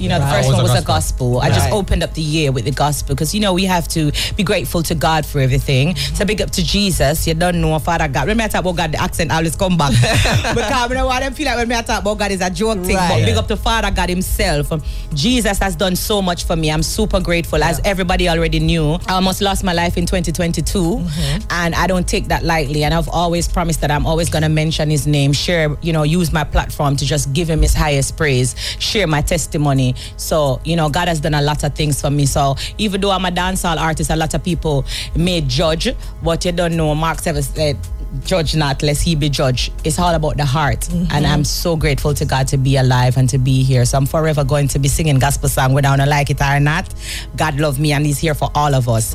You know, the first one was a gospel. I just opened up the year with the gospel because, you know, we have to be grateful to God for everything. So big up to Jesus. You don't know Father God. When I talk about God, the accent always come back. Because I know what I feel like when I talk about God is a joke thing. But big up to Father God himself. Jesus has done so much for me. I'm super grateful. As everybody already knew, I almost lost my life in 2022. And I don't take that lightly. And I've always promised that I'm always going to mention his name, share, you know, use my platform to just give him his highest praise, share my testimony. So, you know, God has done a lot of things for me. So even though I'm a dancehall artist, a lot of people may judge, but you don't know, Mark 7 said, judge not lest he be judged. It's all about the heart. And I'm so grateful to God to be alive and to be here. So I'm forever going to be singing gospel song whether I like it or not. God love me and he's here for all of us.